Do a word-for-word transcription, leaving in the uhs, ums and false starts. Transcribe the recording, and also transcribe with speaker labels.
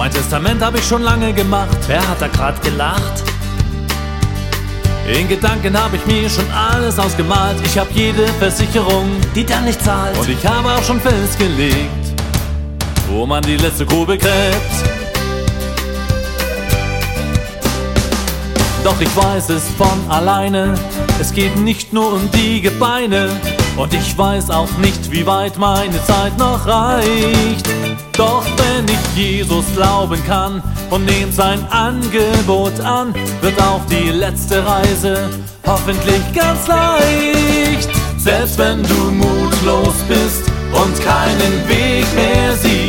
Speaker 1: Mein Testament habe ich schon lange gemacht.
Speaker 2: Wer hat da grad gelacht?
Speaker 1: In Gedanken habe ich mir schon alles ausgemalt. Ich habe jede Versicherung,
Speaker 2: die dann nicht zahlt.
Speaker 1: und ich habe auch schon festgelegt, wo man die letzte Kuh begräbt. Doch ich weiß es von alleine, es geht nicht nur um die Gebeine. Und ich weiß auch nicht, wie weit meine Zeit noch reicht. Doch wenn ich Jesus glauben kann und nehm sein Angebot an, wird auch die letzte Reise hoffentlich ganz leicht. Selbst wenn du mutlos bist und keinen Weg mehr siehst,